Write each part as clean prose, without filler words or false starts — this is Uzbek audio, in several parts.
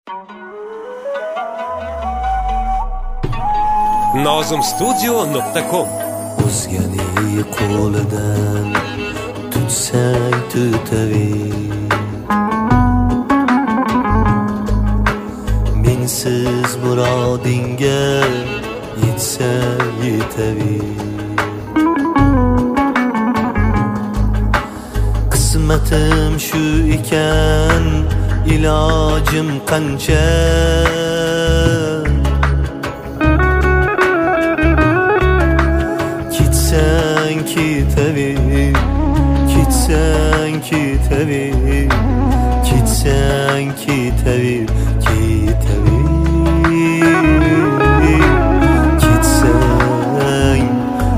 nozimstudio.com O'zganing qo'lidan tutsang tutaver, mensiz murodingga yetsang yetaver. Qismatim shu ekan, ilojim qancha. Ketsang ketaver, ketsang ketaver, ketsang ketaver, ketaver, ketsang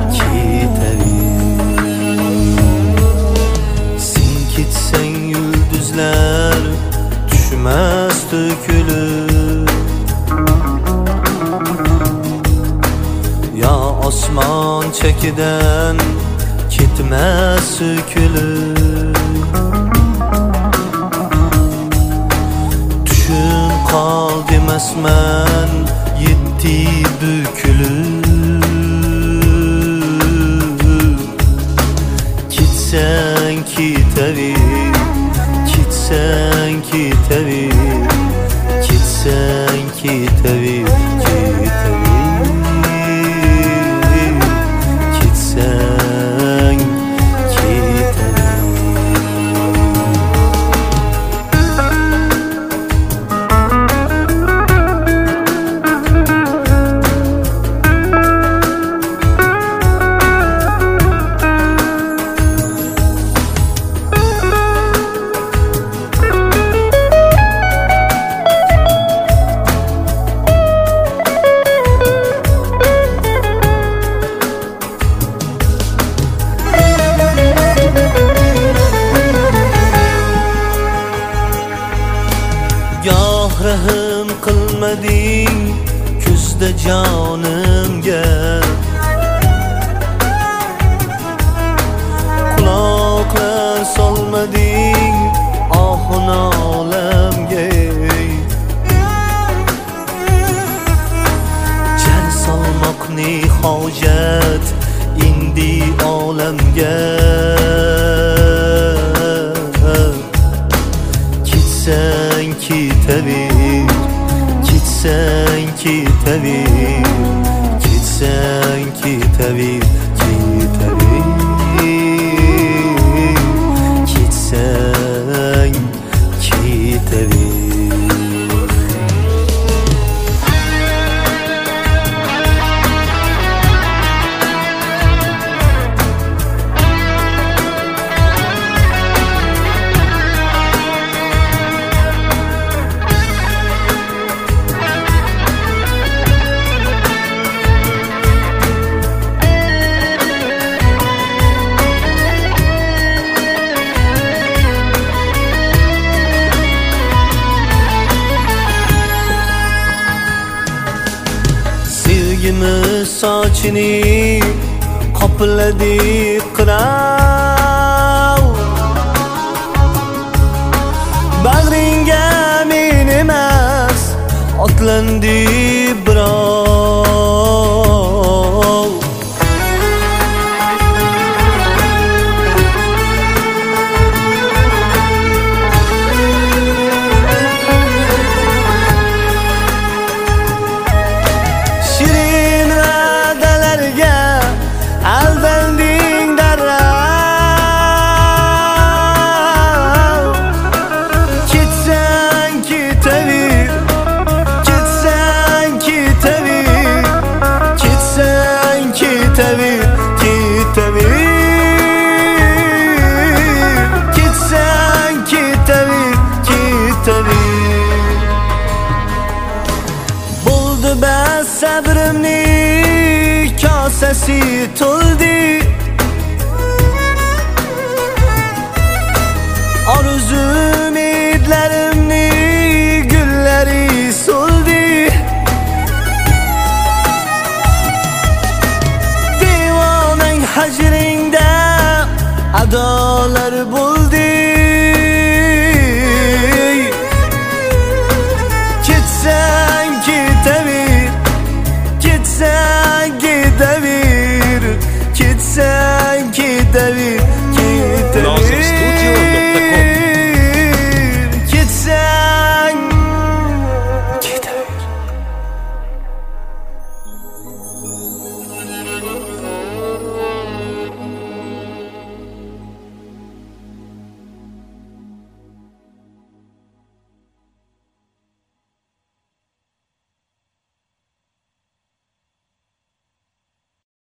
ketaver. Sen ketsang yulduzlar tushmas to'kilib, yo osmon chekidan ketmas so'kilib. Tushun qol demasman, yetti bukilib. Ketsang ketaver, ketsang ketaver, ketsang ketaver, ketaver. Rahm qilmading kuzda jonimga, quloqlar solmading ohu nolamga. Jar solmoq ne hojat indi olamga. Ketsang ketaver, ketsang ketaver, ketsang ketaver, ketaver, ketsang ketaver. Sevgimiz sochini qopladi qirov, bag'ringga men emas otlandi birov. Bo'ldi bas sabrimni kosasi to'ldi, orzu umidlarimni gullari so'ldi. Devonang hajringda adolar bo'ldi. Vodacom.